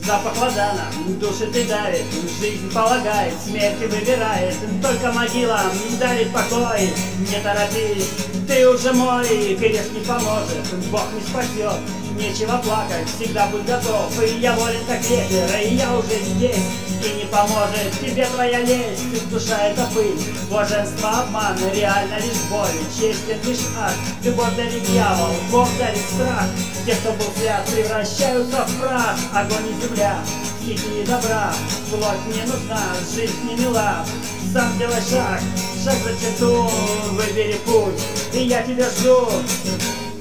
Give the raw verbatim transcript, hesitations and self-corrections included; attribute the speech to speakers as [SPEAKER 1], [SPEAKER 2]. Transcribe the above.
[SPEAKER 1] Запах ладана душит и давит, жизнь полагает, смерть выбирает. Только могила дарит покой. Не торопись, ты уже мой, крест не поможет, Бог не спасет. Нечего плакать, всегда будь готов. И я волен как ветер, и я уже здесь. И не поможет тебе твоя лесть. Душа — это пыль, блаженство — обман, реально лишь боль, честен лишь ад. Любовь дарит дьявол, Бог дарит страх. Те, кто был свят, превращаются в прах. Огонь и земля, стихии добра. Плоть не нужна, жизнь не мила. Сам делай шаг, шаг за черту, выбери путь, и я тебя жду.